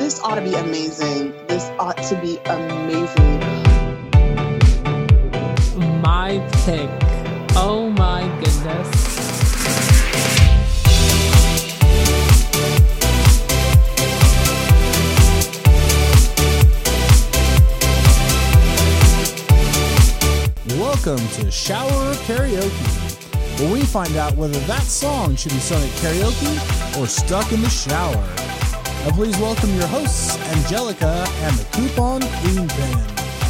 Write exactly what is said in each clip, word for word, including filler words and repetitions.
this ought to be amazing. This ought to be amazing. My pick. Oh my goodness. Welcome to Shower Karaoke, where we find out whether that song should be sung at karaoke or stuck in the shower. Now please welcome your hosts, Angelica and the Coupon Queen Pin.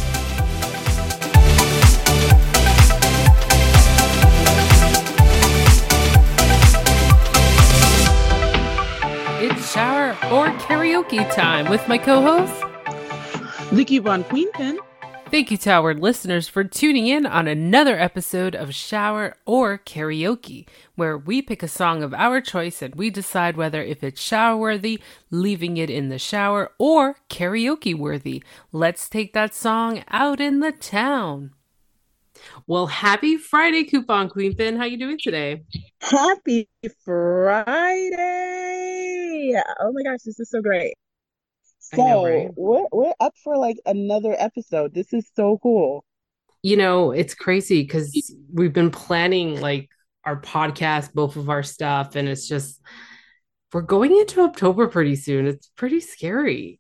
It's shower or karaoke time with my co-host, The Coupon Queen Pin. Thank you to our listeners for tuning in on another episode of Shower or Karaoke, where we pick a song of our choice and we decide whether if it's shower-worthy, leaving it in the shower, or karaoke-worthy. Let's take that song out in the town. Well, happy Friday, Coupon Queen Pin. How you doing today? Happy Friday! Oh my gosh, this is so great. So know, right? we're we're up for like another episode. This is so cool. You know, it's crazy because we've been planning like our podcast, both of our stuff, and it's just we're going into October pretty soon. It's pretty scary.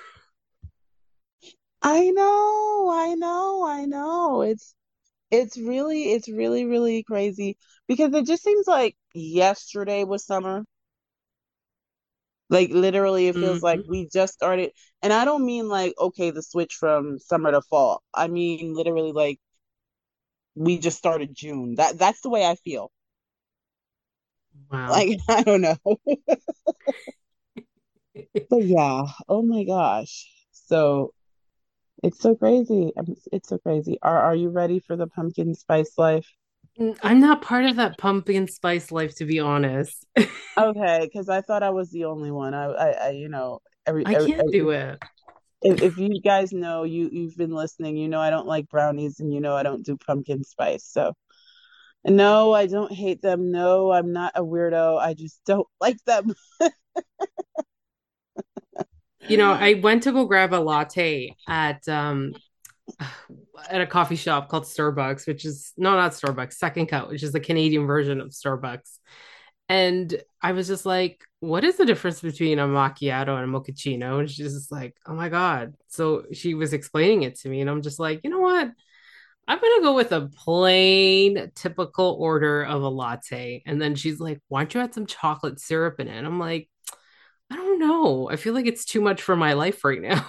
I know, I know, I know. It's it's really, it's really, really crazy because it just seems like yesterday was summer. Like literally, it feels like Mhm. we just started. And I don't mean like, okay, the switch from summer to fall. I mean literally like we just started June. That that's the way I feel. Wow. Like, I don't know. But yeah, oh my gosh. So it's so crazy. I'm- It's so crazy. Are are you ready for the pumpkin spice life? Mm, I'm not part of that pumpkin spice life, to be honest. Okay, because I thought I was the only one. I, I, I you know, every, I every, can't do it. if, if you guys know, you you've been listening, you know I don't like brownies, and you know I don't do pumpkin spice. So no, I don't hate them. No, I'm not a weirdo. I just don't like them. You know, I went to go grab a latte at um at a coffee shop called Starbucks, which is no, not Starbucks, Second Cut, which is the Canadian version of Starbucks. And I was just like, what is the difference between a macchiato and a mochaccino? And she's just like, oh my God. So she was explaining it to me, and I'm just like, you know what? I'm gonna go with a plain, typical order of a latte. And then she's like, why don't you add some chocolate syrup in it? And I'm like, I don't know. I feel like it's too much for my life right now.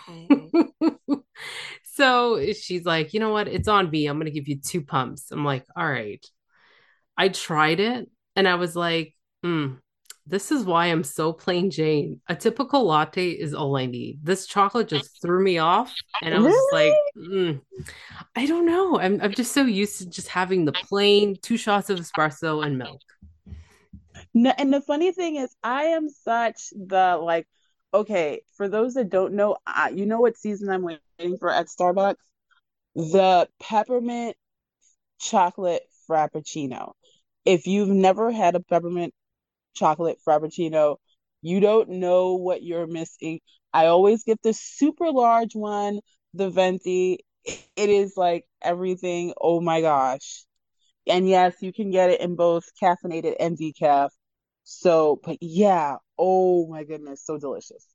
So she's like, you know what? It's on me. I'm gonna give you two pumps. I'm like, all right. I tried it and I was like, mm, this is why I'm so plain Jane. A typical latte is all I need. This chocolate just threw me off. And I was just like, Really? mm, I don't know. I'm I'm just so used to just having the plain two shots of espresso and milk. No, and the funny thing is, I am such the like, okay, for those that don't know, I, you know what season I'm waiting for at Starbucks? The peppermint chocolate frappuccino. If you've never had a peppermint chocolate frappuccino, you don't know what you're missing. I always get the super large one, the venti. It is like everything. Oh my gosh. And yes, you can get it in both caffeinated and decaf. So, but yeah, oh my goodness, so delicious.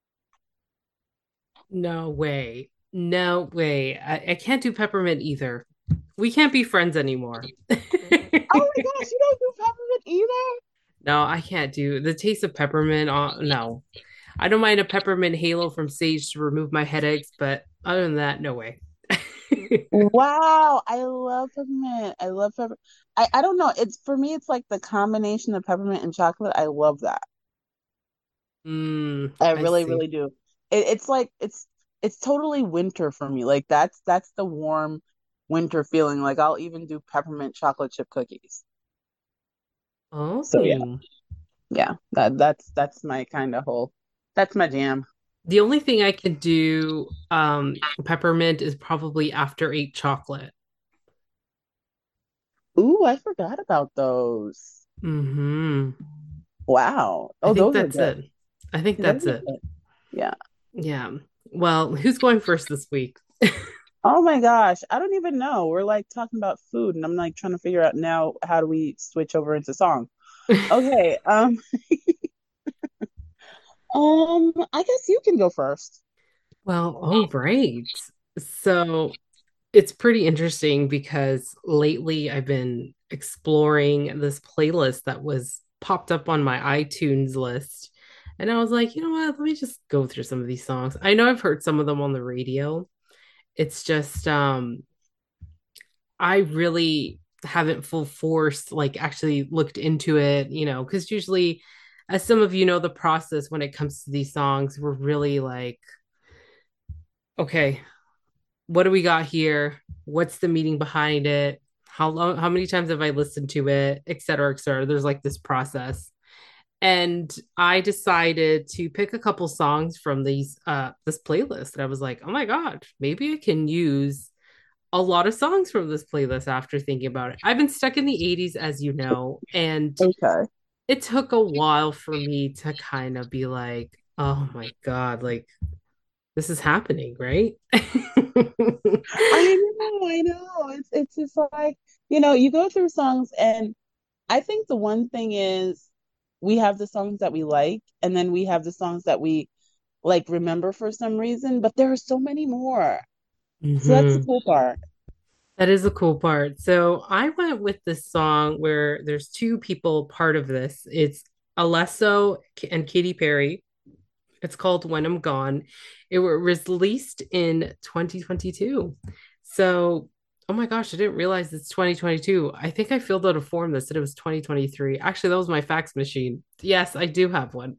No way. No way. I, I can't do peppermint either. We can't be friends anymore. Oh my gosh, you don't do peppermint either? No, I can't do the taste of peppermint. Uh, no, I don't mind a peppermint halo from Sage to remove my headaches, but other than that, no way. Wow, I love peppermint. I love pepper. I, I don't know. It's for me, it's like the combination of peppermint and chocolate. I love that. Mm, I I really, see. really do. It, it's like it's it's totally winter for me. Like that's that's the warm winter feeling. Like I'll even do peppermint chocolate chip cookies. So yeah, Oh, yeah. That that's that's my kind of whole. That's my jam. the only thing I can do um peppermint is probably after eight chocolate. Ooh, I forgot about those. Hmm. Wow. I Oh, think those are that's good. it. I think Those that's are it. good. Yeah. Yeah. Well, who's going first this week? Oh my gosh, I don't even know. We're like talking about food, and I'm like trying to figure out now how do we switch over into song. Okay, um, um, I guess you can go first. Well, all right. So it's pretty interesting because lately I've been exploring this playlist that was popped up on my iTunes list. And I was like, you know what? Let me just go through some of these songs. I know I've heard some of them on the radio. It's just um I really haven't full force like actually looked into it, you know, because usually as some of you know the process when it comes to these songs, we're really like, okay, what do we got here? What's the meaning behind it? How long, how many times have I listened to it, et cetera, et cetera. There's like this process. And I decided to pick a couple songs from these uh this playlist. And I was like, oh my God, maybe I can use a lot of songs from this playlist after thinking about it. I've been stuck in the eighties, as you know, and Okay. it took a while for me to kind of be like, oh my God, like this is happening, right? I know, I know. It's it's just like, you know, you go through songs, and I think the one thing is we have the songs that we like, and then we have the songs that we like remember for some reason, but there are so many more. So that's the Mhm. cool part. That is a cool part. So I went with this song where there's two people part of this. It's Alesso and Katy Perry. It's called When I'm Gone. It was released in twenty twenty-two. So, oh my gosh, I didn't realize it's twenty twenty-two. I think I filled out a form that said it was twenty twenty-three. Actually, that was my fax machine. Yes, I do have one.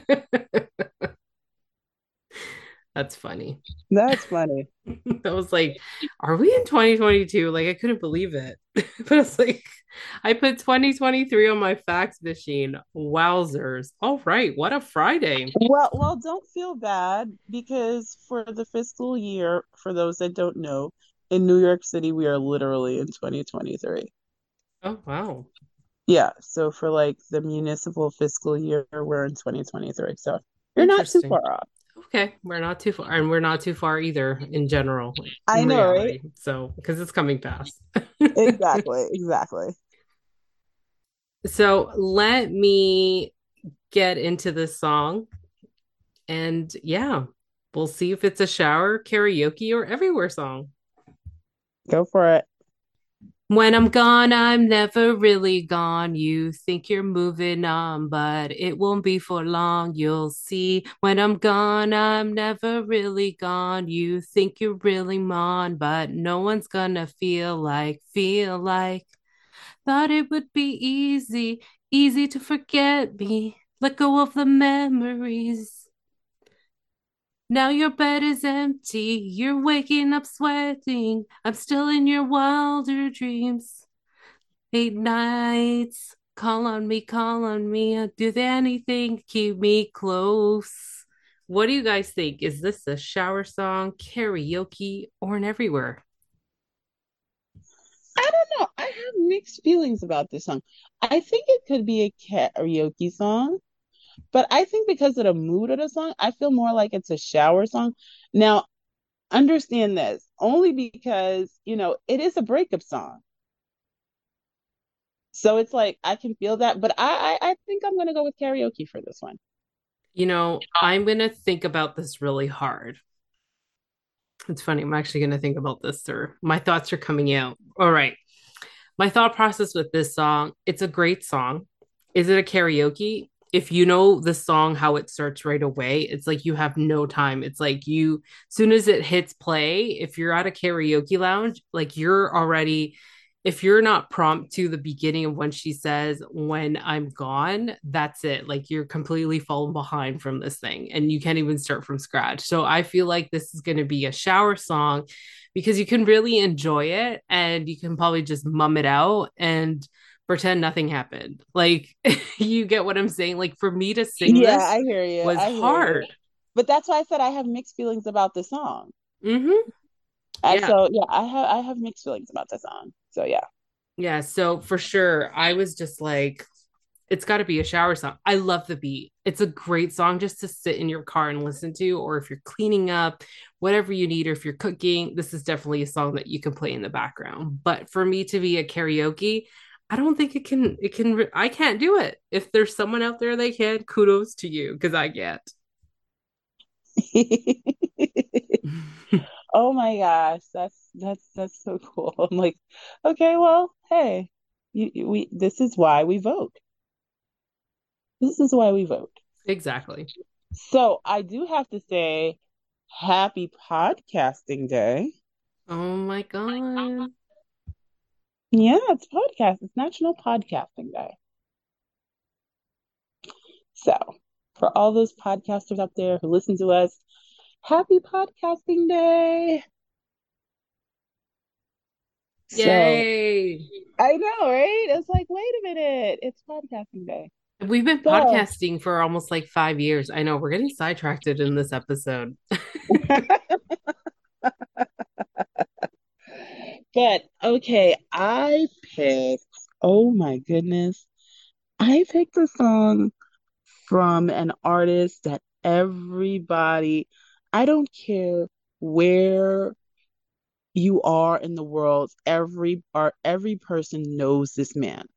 That's funny. That's funny. I was like, are we in twenty twenty-two? Like, I couldn't believe it. But it's like, I put twenty twenty-three on my fax machine. Wowzers. All right. What a Friday. Well, well, don't feel bad because for the fiscal year, for those that don't know, in New York City, we are literally in twenty twenty-three. Oh, wow. Yeah, so for like the municipal fiscal year, we're in twenty twenty-three. So you're not too Interesting. far off. Okay. We're not too far, and we're not too far either in general, I in know, right? reality. So, because it's coming fast. Exactly, exactly. So, let me get into this song. And yeah, we'll see if it's a shower, karaoke, or everywhere song. Go for it. When I'm gone, I'm never really gone. You think you're moving on, but it won't be for long. You'll see. When I'm gone, I'm never really gone. You think you're really on, but no one's gonna feel like, feel like. Thought it would be easy, easy to forget me. Let go of the memories. Now your bed is empty. You're waking up sweating. I'm still in your wilder dreams. Late nights, call on me, call on me. I'll do anything to keep me close. What do you guys think? Is this a shower song, karaoke, or an everywhere? I don't know. I have mixed feelings about this song. I think it could be a karaoke song, but I think because of the mood of the song, I feel more like it's a shower song. Now, understand this only because, you know, it is a breakup song. So it's like I can feel that, but I I, I think I'm gonna go with karaoke for this one. You know, I'm going to think about this really hard. It's funny. I'm actually going to think about this, sir. My thoughts are coming out. All right. My thought process with this song, it's a great song. Is it a karaoke? If you know the song, how it starts right away, it's like you have no time. It's like you, as soon as it hits play, if you're at a karaoke lounge, like you're already, if you're not prompt to the beginning of when she says, when I'm gone, that's it. Like you're completely falling behind from this thing and you can't even start from scratch. So I feel like this is going to be a shower song because you can really enjoy it and you can probably just mum it out and pretend nothing happened. Like, you get what I'm saying? Like, for me to sing Yeah, this I hear you. was I hear you. hard. But that's why I said I have mixed feelings about the song. Mm-hmm. Uh, Yeah. so yeah, I have I have mixed feelings about the song. So yeah. Yeah. So, for sure, I was just like, it's got to be a shower song. I love the beat. It's a great song just to sit in your car and listen to, or if you're cleaning up, whatever you need, or if you're cooking, this is definitely a song that you can play in the background. But for me to be a karaoke, I don't think it can, it can, I can't do it. If there's someone out there that can, kudos to you, because I can't. Oh my gosh, that's that's that's so cool. I'm like, okay, well, hey, you, you- we this is why we vote. This is why we vote. Exactly. So I do have to say, happy podcasting day. Oh my God. Yeah, it's podcast. It's National Podcasting Day. So for all those podcasters out there who listen to us, happy podcasting day. So Yay. I know, right? It's like, wait a minute, it's podcasting day. We've been So podcasting for almost like five years. I know we're getting sidetracked in this episode. but okay, I picked, oh my goodness, I picked a song from an artist that everybody, I don't care where you are in the world, every art, every person knows this man.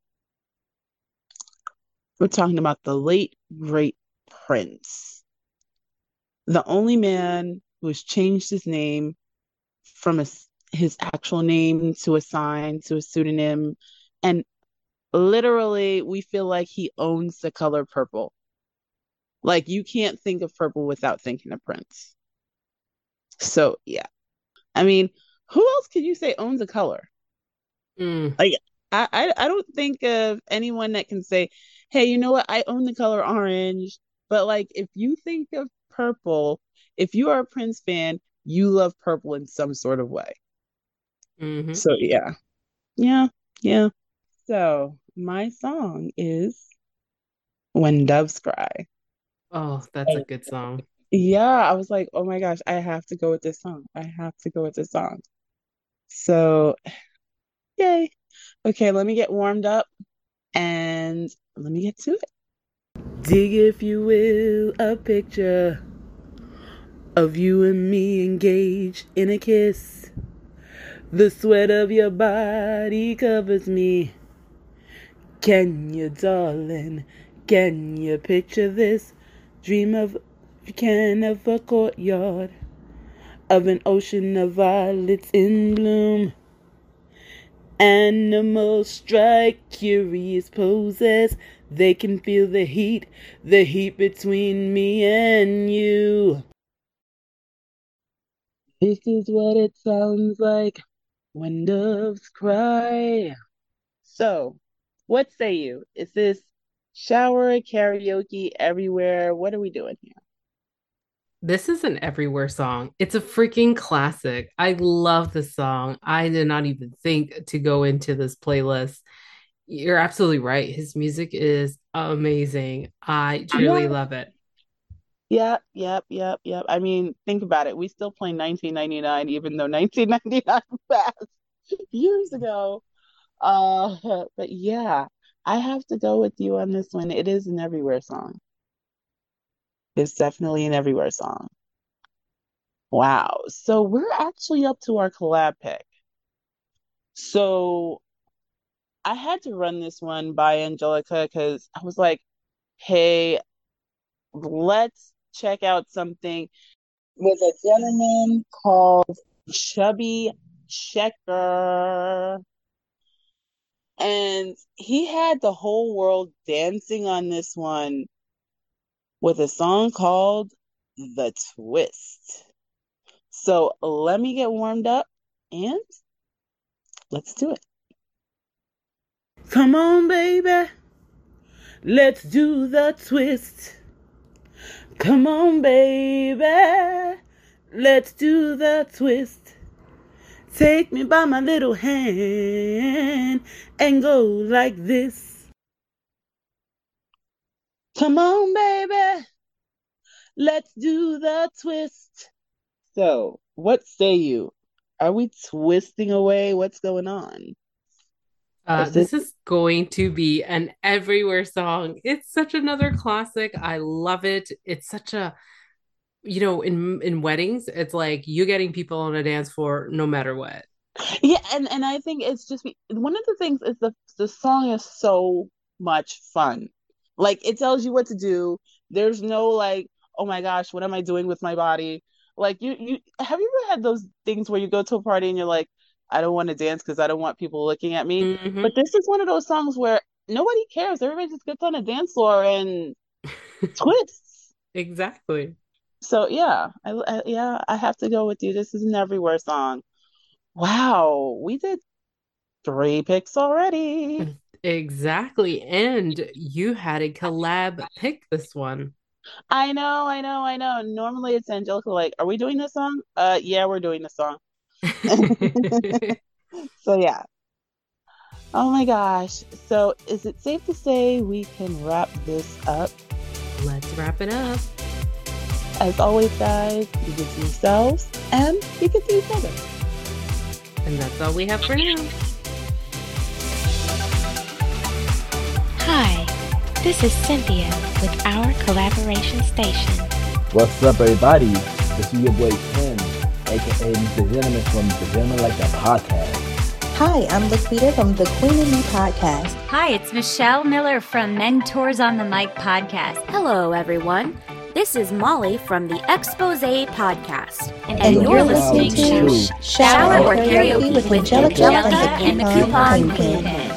We're talking about the late, great Prince, the only man who has changed his name from a, his actual name to a sign to a pseudonym. And literally, we feel like he owns the color purple. Like, you can't think of purple without thinking of Prince. So, yeah. I mean, who else could you say owns a color? Mm. Like, I, I, I don't think of anyone that can say, hey, you know what? I own the color orange. But, like, if you think of purple, if you are a Prince fan, you love purple in some sort of way. Mm-hmm. So, yeah. Yeah. Yeah. So, my song is When Doves Cry. Oh, that's a good song. Yeah, I was like, oh my gosh, I have to go with this song. I have to go with this song. So, yay. Okay, let me get warmed up and let me get to it. Dig, if you will, a picture of you and me engaged in a kiss. The sweat of your body covers me. Can you, darling, can you picture this? Dream of, you can, of a courtyard, of an ocean of violets in bloom. Animals strike curious poses. They can feel the heat, the heat between me and you. This is what it sounds like when doves cry. So, what say you? Is this shower, karaoke, everywhere? What are we doing here? This is an everywhere song. It's a freaking classic. I love the song. I did not even think to go into this playlist. You're absolutely right. His music is amazing. I truly Yeah. love it. Yep, yep, yep, yep. I mean, think about it. We still play nineteen ninety-nine, even though nineteen ninety-nine passed years ago. Uh, but yeah, I have to go with you on this one. It is an everywhere song. It's definitely an everywhere song. Wow. So we're actually up to our collab pick. So I had to run this one by Angelica because I was like, hey, let's check out something with a gentleman called Chubby Checker. And he had the whole world dancing on this one with a song called The Twist. So let me get warmed up and let's do it. Come on, baby. Let's do the twist. Come on, baby. Let's do the twist. Take me by my little hand and go like this. Come on, baby. Let's do the twist. So, what say you? Are we twisting away? What's going on? Uh, Is this it? is going to be an everywhere song. It's such another classic. I love it. It's such a, you know, in in weddings, it's like you getting people on a dance floor no matter what. Yeah, and and I think it's just be, one of the things is the the song is so much fun. Like it tells you what to do. There's no like, oh my gosh, what am I doing with my body? Like you you have you ever had those things where you go to a party and you're like, I don't want to dance because I don't want people looking at me. Hmm. But this is one of those songs where nobody cares. Everybody just gets on a dance floor and twists. Exactly. So yeah, I, I yeah, I have to go with you. This is an everywhere song. Wow, we did three picks already. Exactly. And you had a collab pick this one. I know, I know, I know. Normally it's Angelica like, are we doing this song? Uh yeah, we're doing this song. So yeah. Oh my gosh. So is it safe to say we can wrap this up? Let's wrap it up. As always, guys, be good to yourselves and be good to each other. And that's all we have for now. Hi, this is Cynthia with our collaboration station. What's up, everybody? This is your boy Ken, aka Mister Gentleman from the Gentleman Like That podcast. Hi, I'm Laquita from the Queen and Me podcast. Hi, it's Michelle Miller from Mentors on the Mic podcast. Hello, everyone. This is Molly from the Expose podcast. And, And you're, you're listening listening to to Shower or Karaoke with Angelica Angelica and the and the Coupon Coupon Queen. Queen.